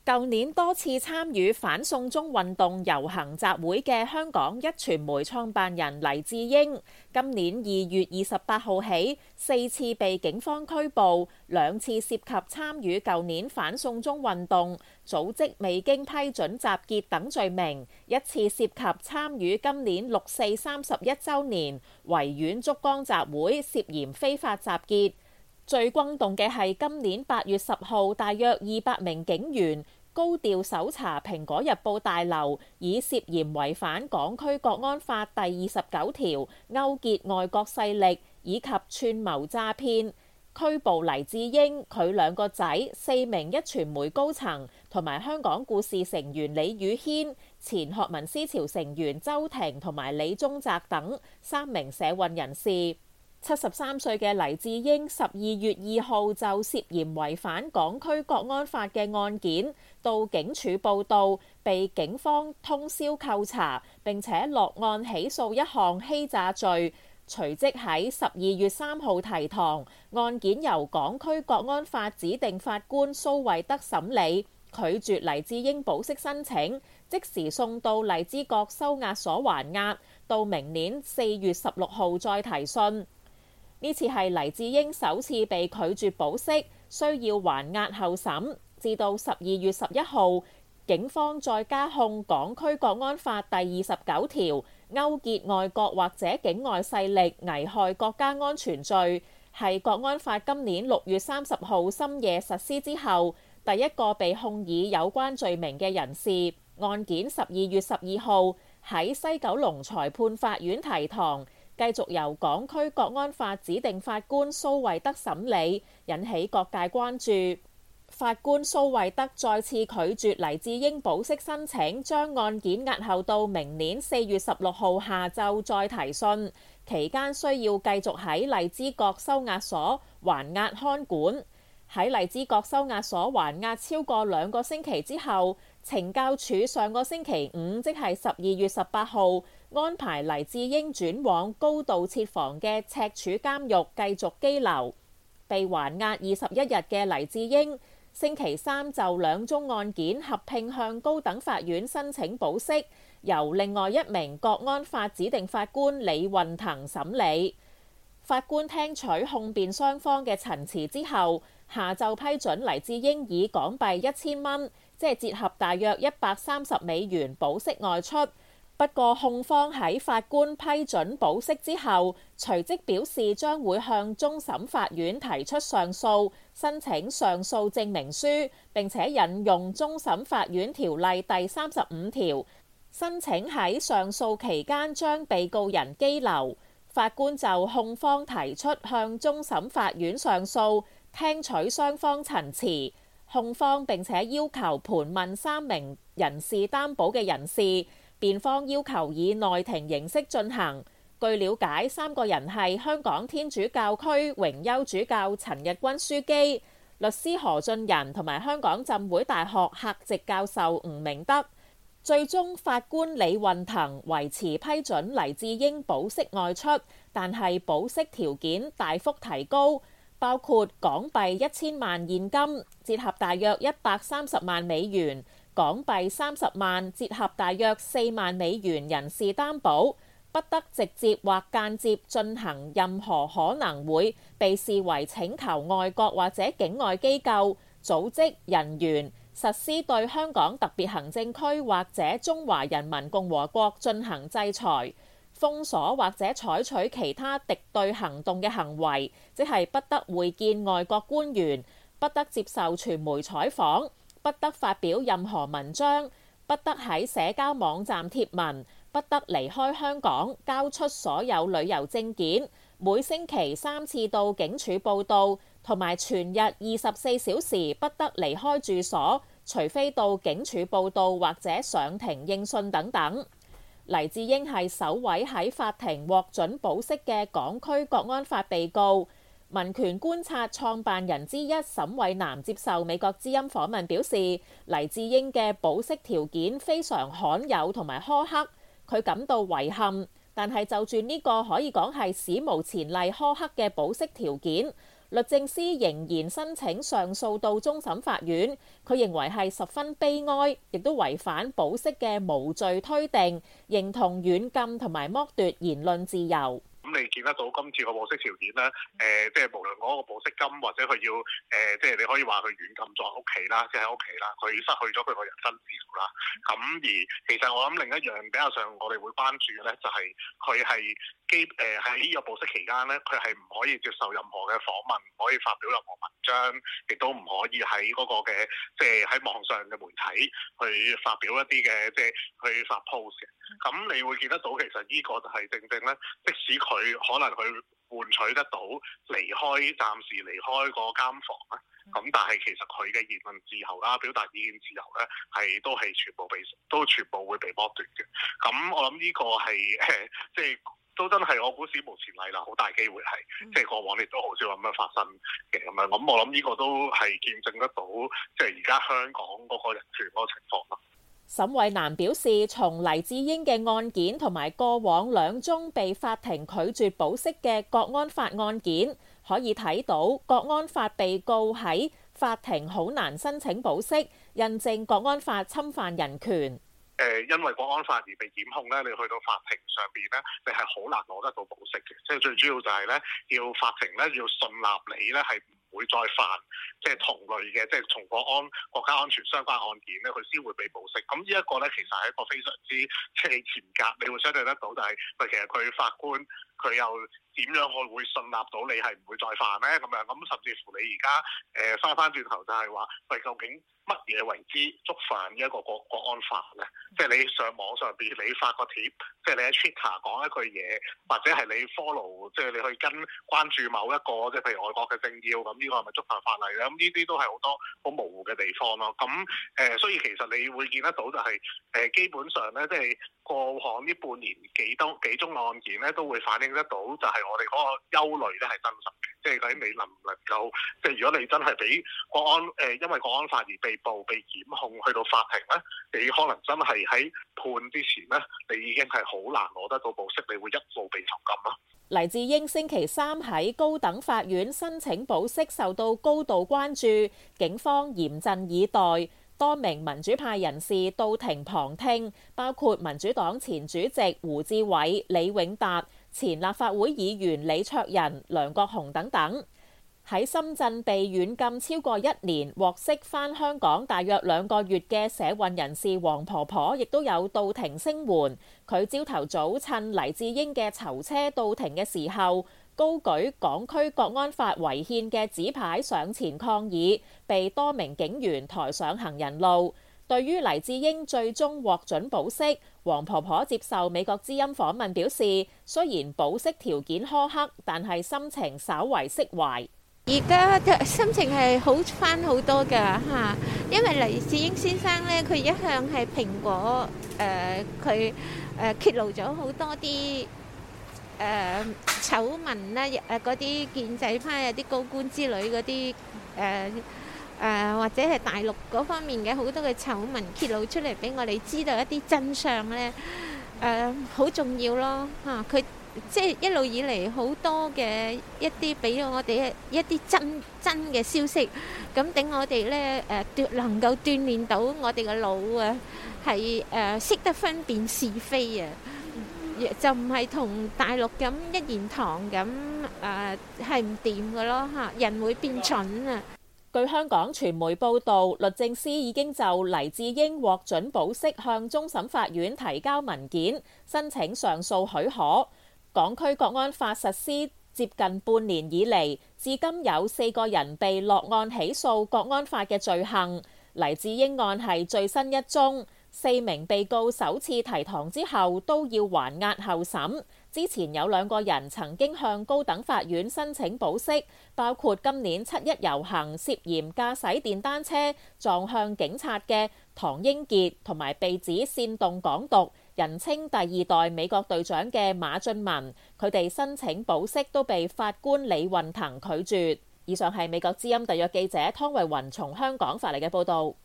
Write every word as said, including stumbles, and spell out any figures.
舊年多次參與反送中運動遊行集會嘅香港壹傳媒創辦人黎智英，今年二月二十八號起四次被警方拘捕，兩次涉及參與舊年反送中運動、組織未經批准集結等罪名，一次涉及參與今年六四三十一週年維園燭光集會，涉嫌非法集結。最轟動嘅係今年八月十號，大約二百名警員高調搜查《蘋果日報》大樓，以涉嫌違反港區國安法第二十九條，勾結外國勢力以及串謀詐騙，拘捕黎智英、佢兩個仔、四名壹傳媒高層同埋香港故事成員李宇軒、前學民思潮成員周庭同埋李宗澤等三名社運人士。七十三歲嘅黎智英十二月二號就涉嫌違反港區國安法嘅案件到警署報到，被警方通宵扣查，並且落案起訴一項欺詐罪，隨即喺十二月三號提堂。案件由港區國安法指定法官蘇惠德審理，拒絕黎智英保釋申請，即時送到荔枝角收押所還押，到明年四月十六號再提訊。呢次係黎智英首次被拒絕保釋，需要還押候審，至到十二月十一號，警方再加控港區國安法第二十九條，勾結外國或者境外勢力危害國家安全罪，係國安法今年六月三十號深夜實施之後，第一個被控以有關罪名嘅人士。案件十二月十二號喺西九龍裁判法院提堂，繼續由港區國安法指定法官蘇惠德審理，引起各界關注。法官蘇惠德再次拒絕黎智英保釋申請，將案件押後到明年四月十六號下晝再提訊，期間需要繼續喺荔枝角收押所還押看管。喺荔枝角收押所還押超過兩個星期之後，懲教署上個星期五，即係十二月十八號，安排黎智英轉往高度設防嘅赤柱監獄繼續羈留。被還押二十一日嘅黎智英，星期三就兩宗案件合併向高等法院申請保釋，由另外一名國安法指定法官李運騰審理。法官聽取控辯雙方嘅陳詞之後，下晝批准黎智英以港幣一千蚊，即係折合大約一百三十美元保釋外出。不過控方喺法官批准保釋之後，隨即表示將會向終審法院提出上訴，申請上訴證明書，並且引用終審法院條例第三十五條，申請喺上訴期間將被告人羈留。法官就控方提出向終審法院上訴，聽取雙方陳詞。控方並且要求盤問三名人士擔保嘅人士，辯方要求以內庭形式進行。據了解，三個人係香港天主教區榮休主教陳日君樞機、律師何俊仁同埋香港浸會大學客席教授吳明德。最終法官李運騰維持批准黎智英保釋外出，但係保釋條件大幅提高，包括港幣一千萬現金，折合大約一百三十萬美元；港幣三十萬，折合大約四萬美元人事擔保，不得直接或間接進行任何可能會被視為請求外國或者境外機構、組織、人員實施對香港特別行政區或者中華人民共和國進行制裁、封鎖或者採取其他敵對行動嘅行為，即係不得會見外國官員，不得接受傳媒採訪，不得發表任何文章，不得喺社交網站貼文，不得離開香港，交出所有旅遊證件，每星期三次到警署報到，同埋全日二十四小時不得離開住所，除非到警署報到或者上庭應訊等等。黎智英係首位喺法庭獲准保釋嘅港區國安法被告。民權觀察創辦人之一沈偉南接受美國之音訪問表示，黎智英嘅保釋條件非常罕有同埋苛刻，佢感到遺憾。但係就住呢個可以講係史無前例苛刻嘅保釋條件， 律政司仍然申請上訴到終審法院。佢認為係十分悲哀，亦都違反保釋嘅無罪推定，認同軟禁同埋剝奪言論自由。 咁你見得到今次個保釋條件咧，誒、呃，即係無論嗰個保釋金或者佢要誒、呃，即係你可以話佢軟禁在屋企啦，即係喺屋企啦，佢失去咗佢個人身自由啦。咁而其實我諗另一樣比較上我哋會關注嘅咧，就係佢係基誒喺呢個保釋期間咧，佢係唔可以接受任何嘅訪問，唔可以發表任何文章，亦都唔可以喺嗰個嘅即係喺網上嘅媒體去發表一啲嘅即係去發 post 嘅。咁你會見得到，其實呢個就係正正咧，即使佢可能佢換取得到離開，暫時離開個監房咧，咁但係其實佢嘅言論自由啦、表達意見自由咧，係都係全部被都全部會被剝奪嘅。咁我諗呢個係誒，即係都真係我估史無前例啦，好大機會係即係過往亦都好少咁樣發生嘅咁樣。咁我諗呢個都係見證得到，即係而家香港嗰個人權嗰個情況啦。 沈慧蘭表示，從黎智英嘅案件同埋過往兩宗被法庭拒絕保釋嘅國安法案件，可以睇到國安法被告喺法庭好難申請保釋，印證國安法侵犯人權。 誒，因為國安法而被檢控咧，你去到法庭上邊咧，你係好難攞得到保釋嘅。即係最主要就係咧，要法庭咧要信納你咧係唔會再犯即係同類嘅，即係同國安國家安全相關案件咧，佢先會被保釋。咁呢一個咧，其實係一個非常之即係嚴格，你會相對得到，就係喂，其實佢法官佢又點樣去會信納到你係唔會再犯咧？咁樣咁甚至乎你而家誒翻翻轉頭就係話，喂，究竟乜嘢為之觸犯呢一個國國安法咧？即係你上網上邊你發個貼，即係你喺 Twitter 講一句嘢，或者係你 follow，即係你去跟關注某一個，即係譬如外國嘅政要，咁呢個係咪觸犯法例咧？咁呢啲都係好多好模糊嘅地方咯。咁誒、呃，所以其實你會見得到就係、是、誒、呃，基本上咧，即係過往呢半年幾多幾宗案件咧，都會反映得到就係我哋嗰個憂慮咧係真實嘅。即係究竟你能唔能夠，即係如果你真係俾國安誒、呃，因為國安法而被捕、被檢控，去到法庭咧，你可能真係喺判之前咧，你已經係好難攞得到保釋，你會一路被囚禁咯。 黎智英星期三喺高等法院申請保釋，受到高度關注，警方嚴陣以待，多名民主派人士到庭旁聽，包括民主黨前主席胡志偉、李永達、前立法會議員李卓人、梁國雄等等。喺深圳被軟禁超過一年，獲釋返香港大約兩個月嘅社運人士黃婆婆，亦都有到庭聲援。佢朝頭早趁黎智英嘅囚車到庭嘅時候，高舉港區國安法違憲嘅紙牌上前抗議，被多名警員抬上行人路。對於黎智英最終獲准保釋，黃婆婆接受美國之音訪問表示，雖然保釋條件苛刻，但係心情稍為釋懷。 而家心情係好翻好多㗎嚇，因為黎智英先生咧，佢一向係蘋果誒，佢誒揭露咗好多啲誒醜聞啦，誒嗰啲建制派啊、啲高官之類嗰啲誒誒，或者係大陸嗰方面嘅好多嘅醜聞揭露出嚟，俾我哋知道一啲真相咧，誒好重要咯嚇佢。即係一路以嚟好多嘅一啲俾咗我哋一啲真真嘅消息，咁等我哋咧誒能夠鍛鍊到我哋嘅腦啊，係誒識得分辨是非啊，就唔係同大陸咁一言堂咁誒係唔掂嘅咯嚇，人會變蠢啊！ 據香港傳媒報導，律政司已經就黎智英獲准保釋向終審法院提交文件，申請上訴許可。港區國安法實施接近半年以嚟，至今有四個人被落案起訴國安法嘅罪行。黎智英案係最新一宗，四名被告首次提堂之後都要還押候審。之前有兩個人曾經向高等法院申請保釋，包括今年七一遊行涉嫌駕駛電單車撞向警察嘅唐英傑，同埋被指煽動港獨，人稱第二代美國隊長嘅馬俊文，佢哋申請保釋都被法官李運騰拒絕。以上係美國之音特約記者湯慧雲從香港發嚟嘅報導。